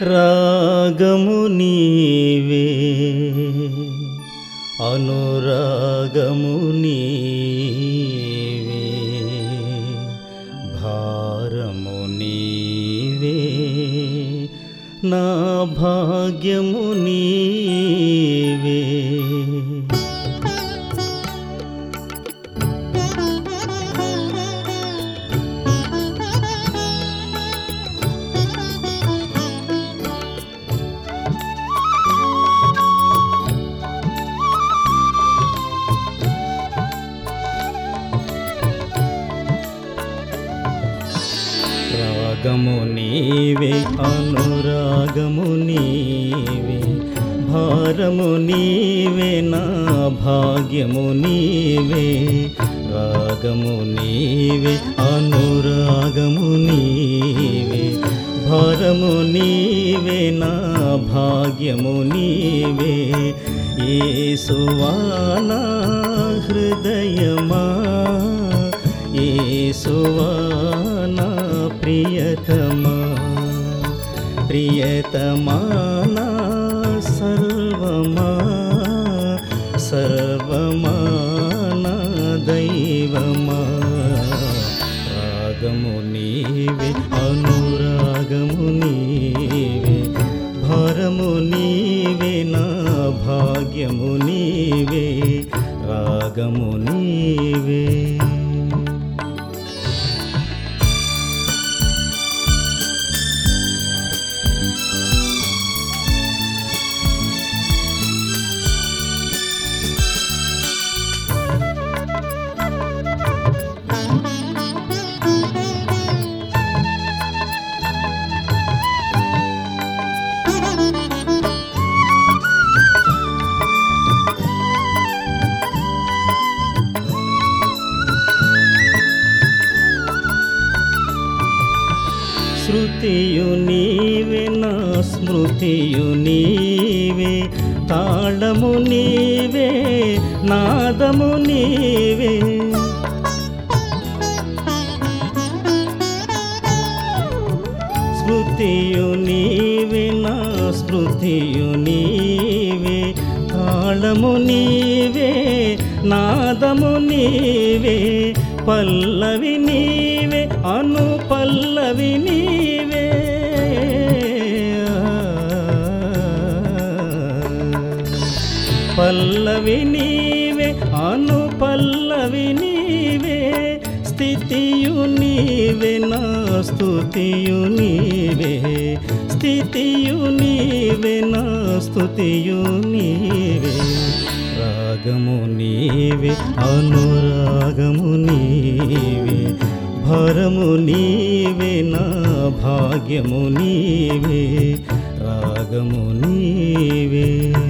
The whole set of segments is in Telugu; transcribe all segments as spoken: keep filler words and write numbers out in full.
రాగము నీవే అనురాగము నీవే భారము నీవే నా భాగ్యము నీవే. రాగము నీవే అనురాగము నీవే భారము నీవే నా భాగ్యము నీవే. రాగము నీవే అనురాగము నీవే భారము నీవే నా భాగ్యము నీవే. యేసువా నా హృదయమా యేసువా నా ప్రియతమా ప్రియతమా నా సర్వమా సర్వమా నా దైవమా. రాగము నీవే అనురాగము నీవే భారము నీవే నా భాగ్యము నీవే. రాగము నీవే. శృతియు నీవే నా స్మృతియు నీవే తాళము నీవే నాదము నీవే. స్మృతియు నీవే నా స్మృతియు నీవే తాళము నీవే నాదము నీవే. పల్లవి నీవే అను పల్లవి నీవే పల్లవి నీవే అను పల్లవి నీవే. స్థితియు నీవే నా స్తుతియు నీవే స్థితియు నీవే నా స్తుతియు నీవే. రాగము నీవే అనురాగము నీవే భారము నీవే నా భాగ్యము నీవే. రాగము నీవే.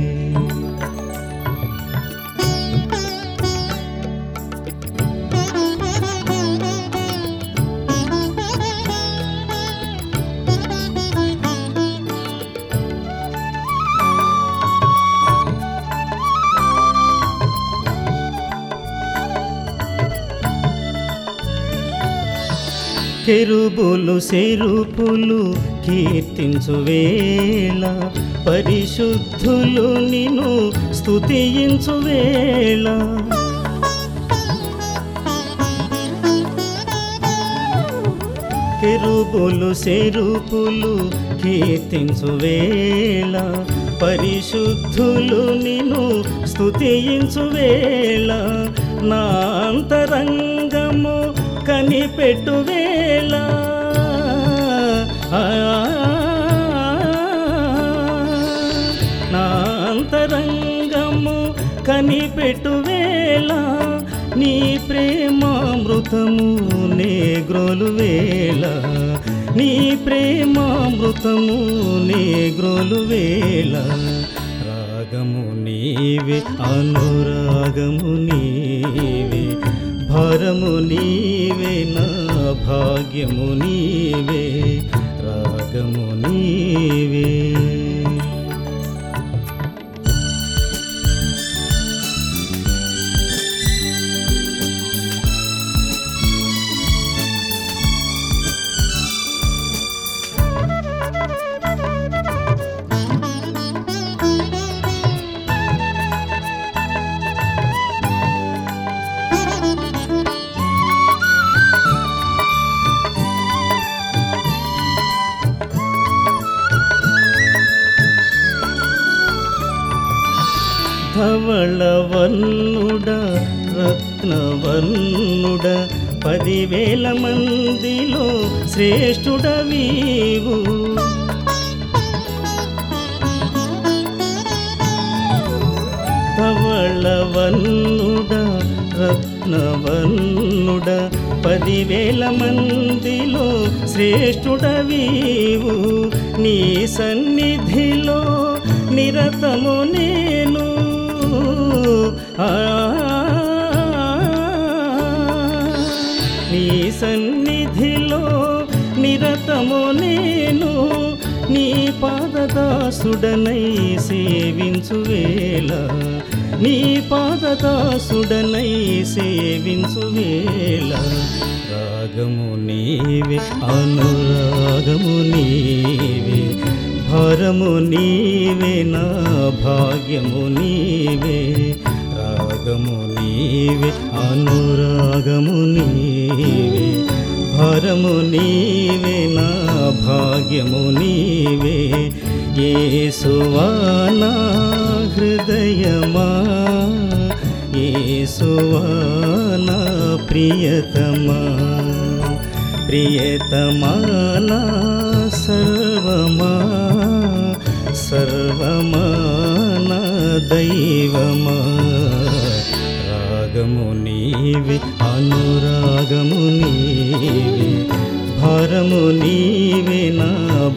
కెరూబులు సెరూపులు కీర్తించు వేళ పరిశుద్ధులు నిన్ను స్తుతించు వేళ. కెరూబులు సెరూపులు కీర్తించు వేళ పరిశుద్ధులు నిన్ను స్తుతించు వేళ. నా అంతరంగము కనిపెట్టు వేళ నా అంతరంగము కనిపెట్టు వేళ. నీ ప్రేమామృతము నే గ్రోలు వేళ నీ ప్రేమామృతము నే గ్రోలు వేళ. రాగము నీవే అనురాగము నీవే భారము నీవే నా భాగ్యము నీవే. రాగము నీవే. ధవళవర్ణుడ రత్నవర్ణుడ పదివేల మందిలో శ్రేష్ఠుడవీవు ధవళవర్ణుడ రత్నవర్ణుడ పదివేల మందిలో శ్రేష్ఠుడవీవు నీ సన్నిధిలో నిరతము నేను ఆ నీ సన్నిధిలో నిరతము నేను నీ పాదదాసుడనై సేవించువేళ నీ పాదదాసుడనై సేవించువేళ రాగము నీవే అనురాగము నీవే భారము నీవే నా భాగ్యము నీవే రాగము నీవే అనురాగము నీవే భారము నీవే నా భాగ్యము నీవే యేసువా నా హృదయమా యేసువా నా ప్రియతమా ప్రియతమా నా సర్వమా సర్వమా నా దైవమా రాగము నీవే అనురాగము నీవే భారము నీవే నా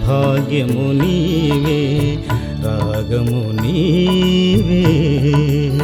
భాగ్యము నీవే రాగము నీవే